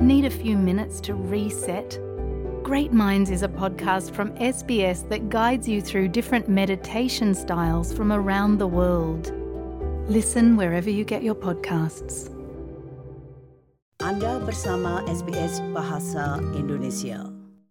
Need a few minutes to reset? Great Minds is a podcast from SBS that guides you through different meditation styles from around the world. Listen wherever you get your podcasts. Anda bersama SBS Bahasa Indonesia.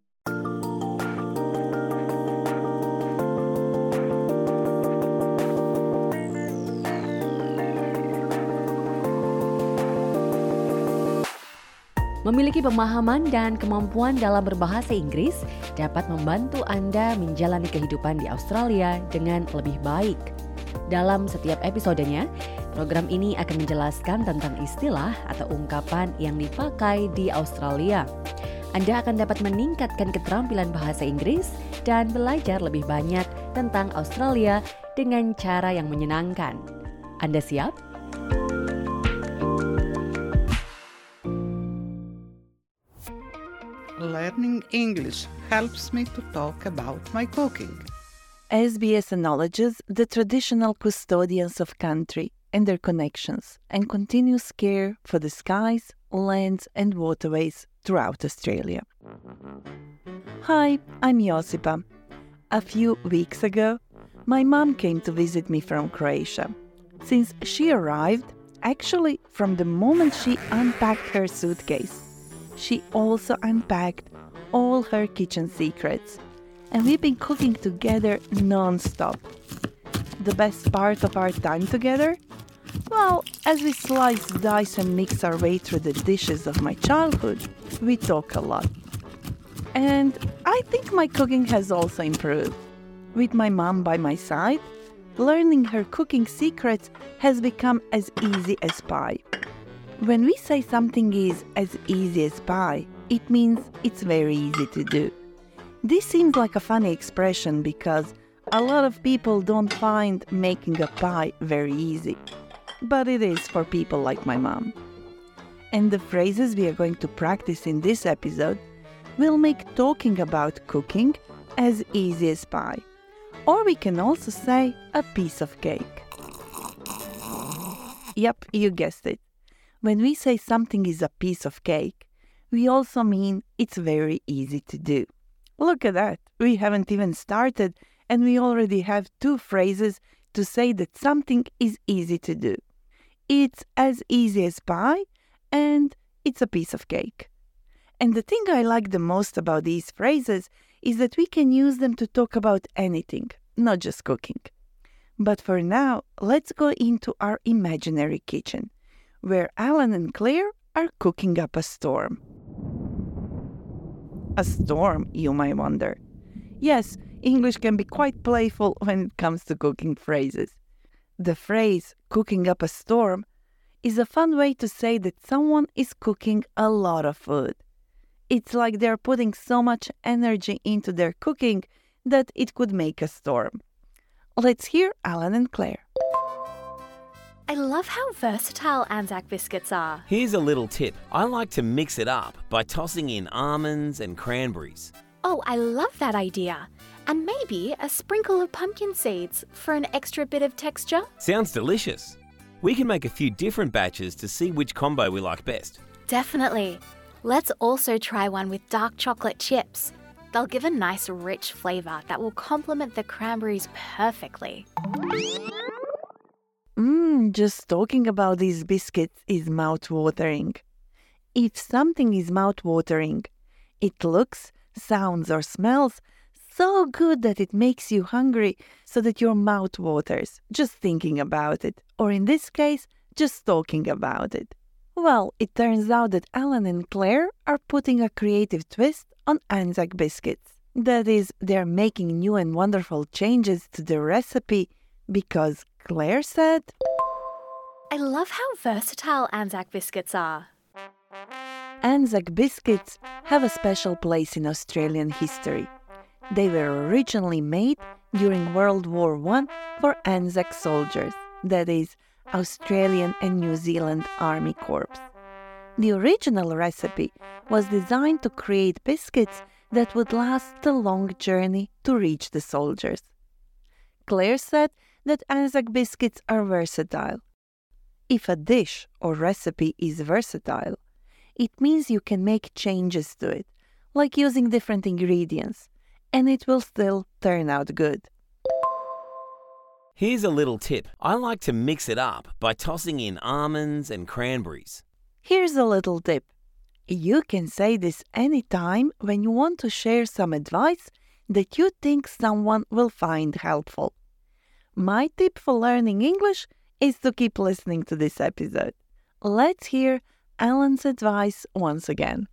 Memiliki pemahaman dan kemampuan dalam berbahasa Inggris dapat membantu Anda menjalani kehidupan di Australia dengan lebih baik. Dalam setiap episodenya, program ini akan menjelaskan tentang istilah atau ungkapan yang dipakai di Australia. Anda akan dapat meningkatkan keterampilan bahasa Inggris dan belajar lebih banyak tentang Australia dengan cara yang menyenangkan. Anda siap? Learning English helps me to talk about my cooking. SBS acknowledges the traditional custodians of country and their connections and continuous care for the skies, lands and waterways throughout Australia. Hi, I'm Josipa. A few weeks ago, my mom came to visit me from Croatia. Since she arrived, actually from the moment she unpacked her suitcase, she also unpacked all her kitchen secrets, and we've been cooking together non-stop. The best part of our time together? Well, as we slice, dice and mix our way through the dishes of my childhood, we talk a lot. And I think my cooking has also improved. With my mom by my side, learning her cooking secrets has become as easy as pie. When we say something is as easy as pie, it means it's very easy to do. This seems like a funny expression because a lot of people don't find making a pie very easy. But it is for people like my mom. And the phrases we are going to practice in this episode will make talking about cooking as easy as pie. Or we can also say a piece of cake. Yep, you guessed it. When we say something is a piece of cake, we also mean it's very easy to do. Look at that. We haven't even started and we already have two phrases to say that something is easy to do. It's as easy as pie and it's a piece of cake. And the thing I like the most about these phrases is that we can use them to talk about anything, not just cooking. But for now, let's go into our imaginary kitchen, where Alan and Claire are cooking up a storm. A storm, you might wonder. Yes, English can be quite playful when it comes to cooking phrases. The phrase, cooking up a storm, is a fun way to say that someone is cooking a lot of food. It's like they're putting so much energy into their cooking that it could make a storm. Let's hear Alan and Claire. I love how versatile Anzac biscuits are. Here's a little tip. I like to mix it up by tossing in almonds and cranberries. Oh, I love that idea. And maybe a sprinkle of pumpkin seeds for an extra bit of texture. Sounds delicious. We can make a few different batches to see which combo we like best. Definitely. Let's also try one with dark chocolate chips. They'll give a nice rich flavour that will complement the cranberries perfectly. Just talking about these biscuits is mouth-watering. If something is mouth-watering, it looks, sounds or smells so good that it makes you hungry so that your mouth waters just thinking about it, or in this case, just talking about it. Well, it turns out that Alan and Claire are putting a creative twist on Anzac biscuits. That is, they're making new and wonderful changes to the recipe because Claire said, I love how versatile Anzac biscuits are. Anzac biscuits have a special place in Australian history. They were originally made during World War I for Anzac soldiers, that is, Australian and New Zealand Army Corps. The original recipe was designed to create biscuits that would last the long journey to reach the soldiers. Claire said that Anzac biscuits are versatile. If a dish or recipe is versatile, It means you can make changes to it, like using different ingredients, and it will still turn out good. Here's a little tip. I like to mix it up by tossing in almonds and cranberries. Here's a little tip. You can say this anytime when you want to share some advice that you think someone will find helpful. My tip for learning English is to keep listening to this episode. Let's hear Alan's advice once again.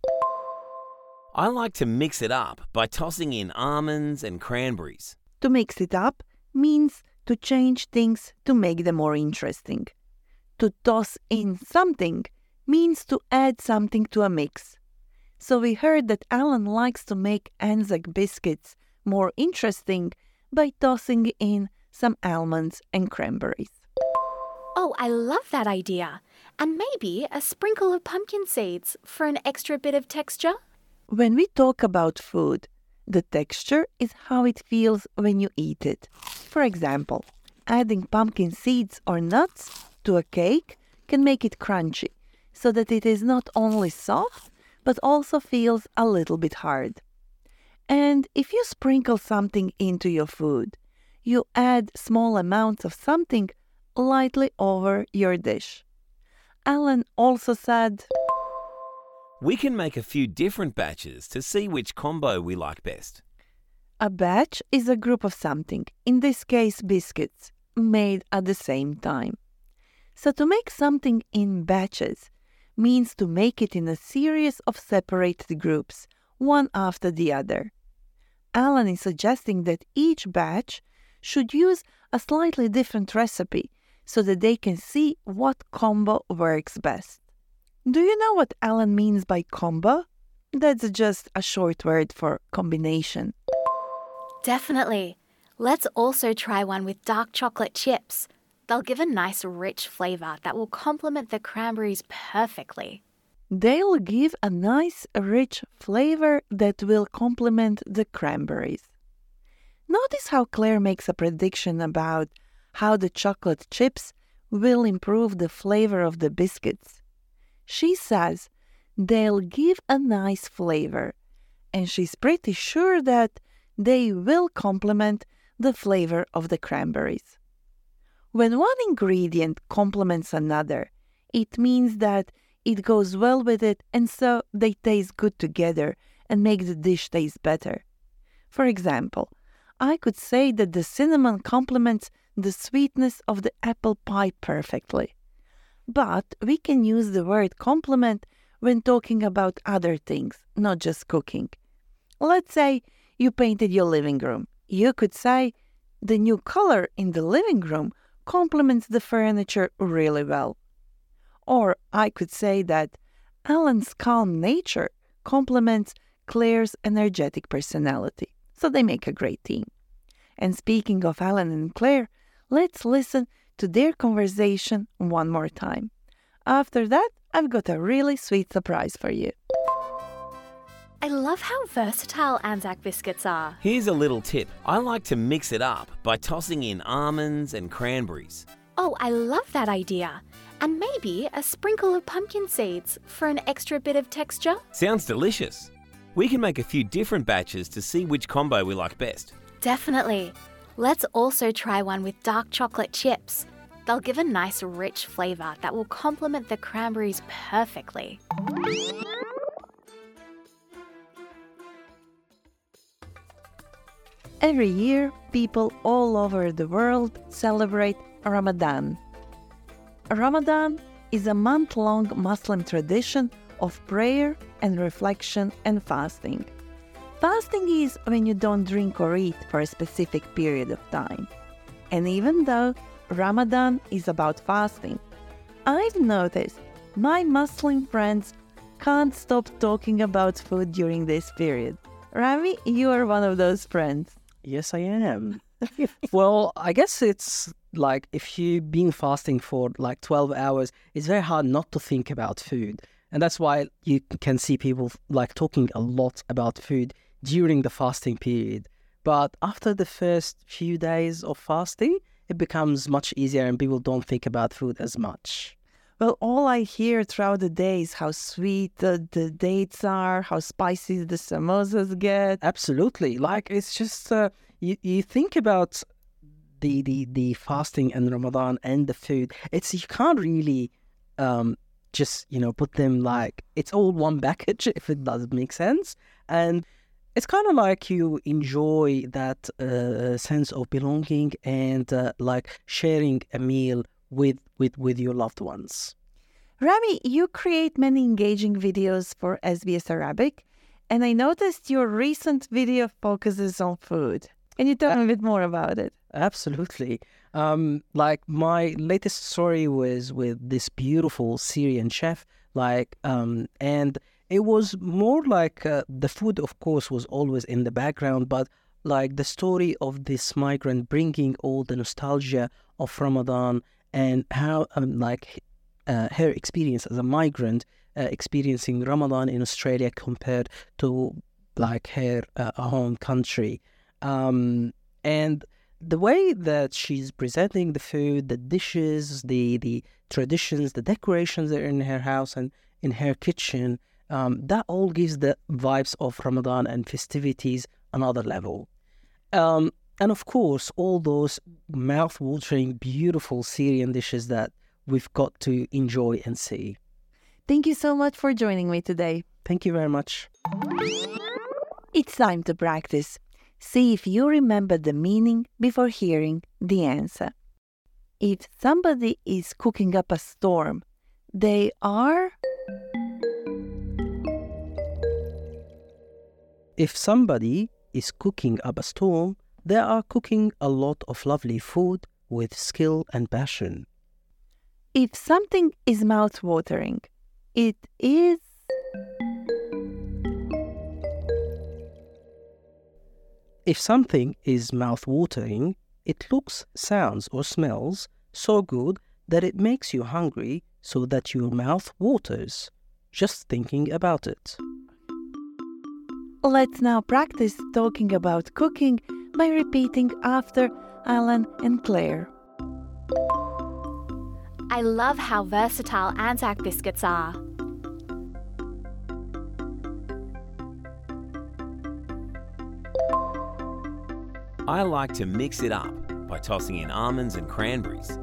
I like to mix it up by tossing in almonds and cranberries. To mix it up means to change things to make them more interesting. To toss in something means to add something to a mix. So we heard that Alan likes to make Anzac biscuits more interesting by tossing in some almonds and cranberries. Oh, I love that idea. And maybe a sprinkle of pumpkin seeds for an extra bit of texture? When we talk about food, the texture is how it feels when you eat it. For example, adding pumpkin seeds or nuts to a cake can make it crunchy, so that it is not only soft, but also feels a little bit hard. And if you sprinkle something into your food, you add small amounts of something lightly over your dish. Alan also said, We can make a few different batches to see which combo we like best. a batch is a group of something, in this case biscuits, made at the same time. So to make something in batches means to make it in a series of separated groups, one after the other. Alan is suggesting that each batch should use a slightly different recipe so that they can see what combo works best. Do you know what Alan means by combo? That's just a short word for combination. Definitely. Let's also try one with dark chocolate chips. They'll give a nice rich flavour that will complement the cranberries perfectly. They'll give a nice, rich flavor that will complement the cranberries. Notice how Claire makes a prediction about how the chocolate chips will improve the flavor of the biscuits. She says they'll give a nice flavor, and she's pretty sure that they will complement the flavor of the cranberries. When one ingredient complements another, it means that it goes well with it, and so they taste good together and make the dish taste better. For example, I could say that the cinnamon complements the sweetness of the apple pie perfectly. But we can use the word complement when talking about other things, not just cooking. Let's say you painted your living room. You could say the new color in the living room complements the furniture really well. Or I could say that Alan's calm nature complements Claire's energetic personality. So they make a great team. And speaking of Alan and Claire, let's listen to their conversation one more time. After that, I've got a really sweet surprise for you. I love how versatile Anzac biscuits are. Here's a little tip. I like to mix it up by tossing in almonds and cranberries. Oh, I love that idea. And maybe a sprinkle of pumpkin seeds for an extra bit of texture? Sounds delicious. We can make a few different batches to see which combo we like best. Definitely. Let's also try one with dark chocolate chips. They'll give a nice rich flavour that will complement the cranberries perfectly. Every year, people all over the world celebrate Ramadan. Ramadan is a month-long Muslim tradition of prayer and reflection and fasting. Fasting is when you don't drink or eat for a specific period of time. And even though Ramadan is about fasting, I've noticed my Muslim friends can't stop talking about food during this period. Rami, you are one of those friends. Yes, I am. Well, I guess it's like if you've been fasting for like 12 hours, it's very hard not to think about food. And that's why you can see people like talking a lot about food during the fasting period. But after the first few days of fasting, it becomes much easier and people don't think about food as much. Well, all I hear throughout the day is how sweet the dates are, how spicy the samosas get. Absolutely. Like, it's just, you think about the fasting and Ramadan and the food. You can't really just, put them like, it's all one package, if it does make sense. And it's kind of like you enjoy that sense of belonging and like sharing a meal with your loved ones. Rami, you create many engaging videos for SBS Arabic, and I noticed your recent video focuses on food. Can you tell me a bit more about it? Absolutely. Like my latest story was with this beautiful Syrian chef, and it was more like the food, of course, was always in the background, but like the story of this migrant bringing all the nostalgia of Ramadan and how her experience as a migrant experiencing Ramadan in Australia compared to like her home country. And the way that she's presenting the food, the dishes, the traditions, the decorations that are in her house and in her kitchen, that all gives the vibes of Ramadan and festivities another level. And of course, all those mouth-watering, beautiful Syrian dishes that we've got to enjoy and see. Thank you so much for joining me today. Thank you very much. It's time to practice. See if you remember the meaning before hearing the answer. If somebody is cooking up a storm, they are... If somebody is cooking up a storm, they are cooking a lot of lovely food with skill and passion. If something is mouth-watering, it is... If something is mouth-watering, it looks, sounds or smells so good that it makes you hungry so that your mouth waters, just thinking about it. Let's now practice talking about cooking by repeating after Alan and Claire. I love how versatile Anzac biscuits are. I like to mix it up by tossing in almonds and cranberries.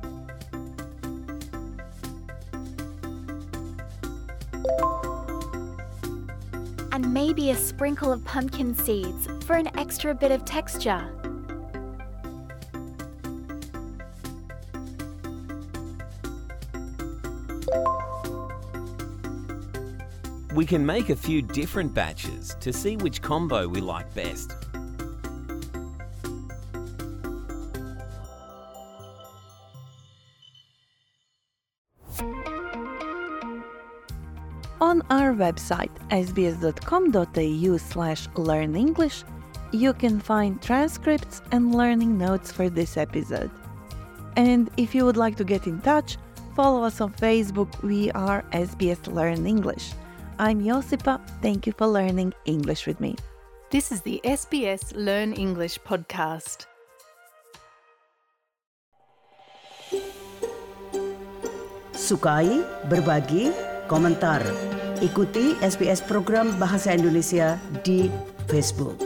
And maybe a sprinkle of pumpkin seeds for an extra bit of texture. We can make a few different batches to see which combo we like best. On our website sbs.com.au/learnenglish, you can find transcripts and learning notes for this episode. And if you would like to get in touch, follow us on Facebook. We are SBS Learn English. I'm Josipa. Thank you for learning English with me. This is the SBS Learn English podcast. Sukai, berbagi, komentar. Ikuti SBS program Bahasa Indonesia di Facebook.